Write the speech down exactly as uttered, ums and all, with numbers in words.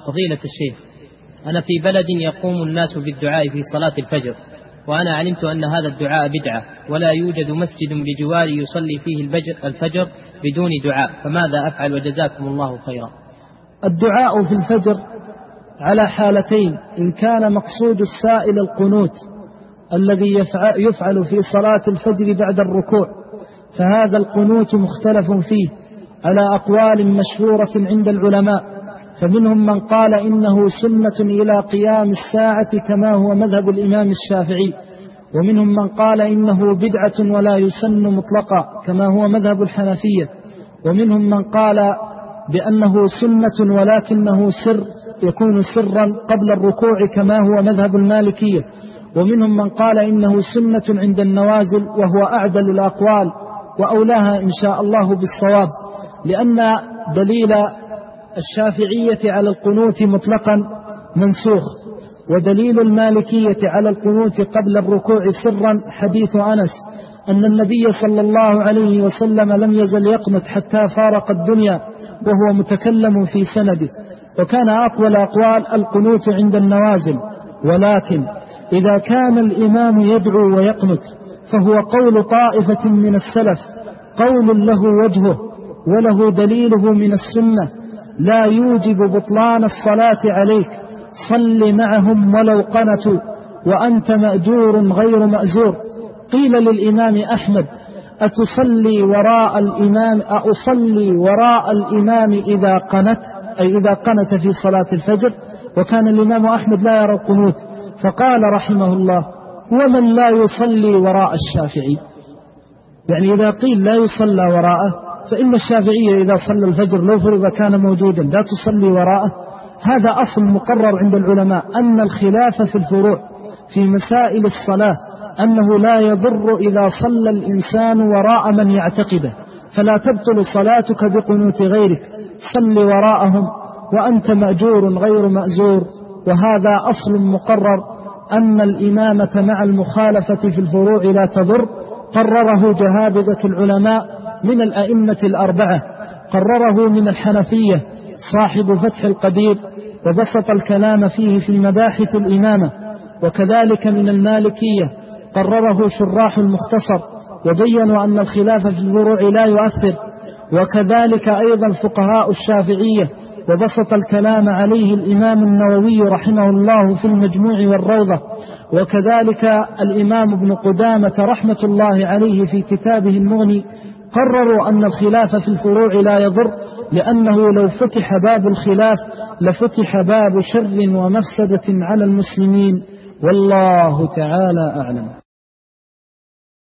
فضيلة الشيخ، أنا في بلد يقوم الناس بالدعاء في صلاة الفجر، وأنا علمت أن هذا الدعاء بدعة، ولا يوجد مسجد بجواري يصلي فيه الفجر بدون دعاء، فماذا أفعل؟ وجزاكم الله خيرا. الدعاء في الفجر على حالتين: إن كان مقصود السائل القنوت الذي يفعل في صلاة الفجر بعد الركوع، فهذا القنوت مختلف فيه على أقوال مشهورة عند العلماء، فمنهم من قال إنه سنة إلى قيام الساعة كما هو مذهب الإمام الشافعي، ومنهم من قال إنه بدعة ولا يسن مطلقا كما هو مذهب الحنفية، ومنهم من قال بأنه سنة ولكنه سر يكون سرا قبل الركوع كما هو مذهب المالكية، ومنهم من قال إنه سنة عند النوازل، وهو أعدل الأقوال وأولاها إن شاء الله بالصواب، لأن دليل الشافعية على القنوت مطلقا منسوخ، ودليل المالكية على القنوت قبل الركوع سرا حديث أنس أن النبي صلى الله عليه وسلم لم يزل يقنت حتى فارق الدنيا وهو متكلم في سنده، وكان أقوى الأقوال القنوت عند النوازل. ولكن إذا كان الإمام يدعو ويقنت فهو قول طائفة من السلف، قول له وجهه وله دليله من السنة، لا يوجب بطلان الصلاة عليك، صل معهم ولو قنتوا وأنت مأجور غير مأزور. قيل للإمام أحمد: أتصلي وراء الإمام أصلي وراء الإمام إذا قنت، أي إذا قنت في صلاة الفجر، وكان الإمام أحمد لا يرى القنوت، فقال رحمه الله: ومن لا يصلي وراء الشافعي؟ يعني إذا قيل لا يصلى وراءه فإن الشافعية إذا صلى الفجر لو فرض كان موجودا لا تصلي وراءه. هذا أصل مقرر عند العلماء، أن الخلاف في الفروع في مسائل الصلاة أنه لا يضر إذا صلى الإنسان وراء من يعتقده، فلا تبطل صلاتك بقنوت غيرك، صل وراءهم وأنت مأجور غير مأزور. وهذا أصل مقرر أن الإمامة مع المخالفة في الفروع لا تضر، قرره جهابذة العلماء من الأئمة الأربعة، قرره من الحنفية صاحب فتح القدير وبسط الكلام فيه في مباحث الإمامة، وكذلك من المالكية قرره شراح المختصر وبينوا أن الخلاف في الفروع لا يؤثر، وكذلك أيضا فقهاء الشافعية وبسط الكلام عليه الإمام النووي رحمه الله في المجموع والروضة، وكذلك الإمام ابن قدامة رحمة الله عليه في كتابه المغني، قرروا أن الخلاف في الفروع لا يضر، لأنه لو فتح باب الخلاف لفتح باب شر ومفسدة على المسلمين، والله تعالى أعلم.